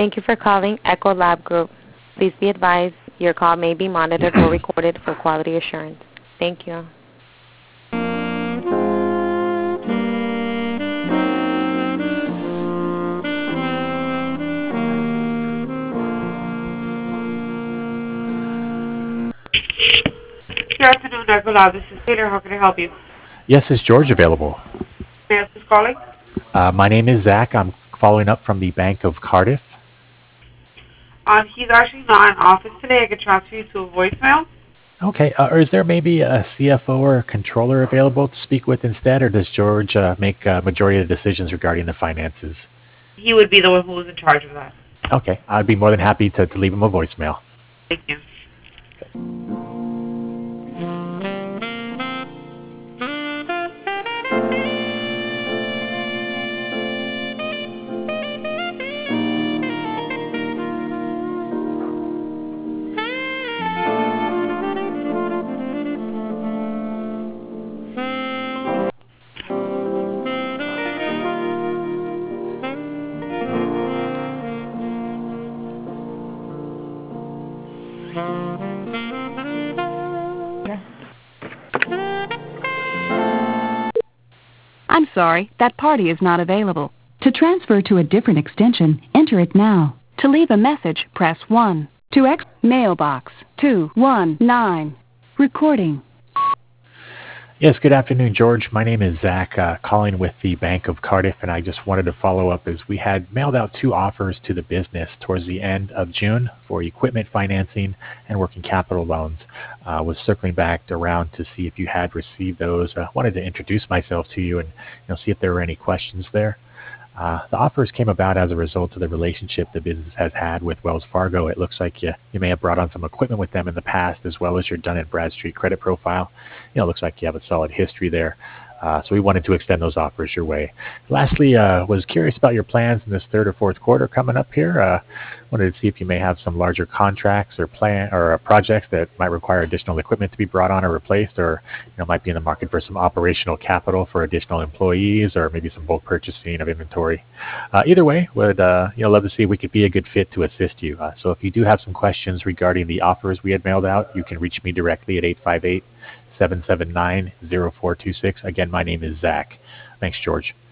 Thank you for calling Echo Lab Group. Please be advised your call may be monitored or recorded for quality assurance. Thank you. Good afternoon, Echo Lab. This is Taylor. How can I help you? Yes, is George available? May I ask who's calling? My name is Zach. I'm following up from the Bank of Cardiff. He's actually not in office today. I could transfer you to a voicemail. Okay, or is there maybe a CFO or a controller available to speak with instead, or does George make a majority of the decisions regarding the finances? He would be the one who was in charge of that. Okay, I'd be more than happy to leave him a voicemail. Thank you. I'm sorry, that party is not available. To transfer to a different extension, enter it now. To leave a message, press 1. To mailbox 219. Recording. Yes, good afternoon, George. My name is Zach, calling with the Bank of Cardiff, and I just wanted to follow up as we had mailed out 2 offers to the business towards the end of June for equipment financing and working capital loans. Was circling back around to see if you had received those. Wanted to introduce myself to you and see if there were any questions there. The offers came about as a result of the relationship the business has had with Wells Fargo. It looks like you may have brought on some equipment with them in the past, as well as your Dun & Bradstreet credit profile. It looks like you have a solid history there. So we wanted to extend those offers your way. Lastly, was curious about your plans in this third or fourth quarter coming up here. Wanted to see if you may have some larger contracts or projects that might require additional equipment to be brought on or replaced, or might be in the market for some operational capital for additional employees, or maybe some bulk purchasing of inventory. Either way, would love to see if we could be a good fit to assist you. So if you do have some questions regarding the offers we had mailed out, you can reach me directly at 858-779-0426. Again, my name is Zach. Thanks, George.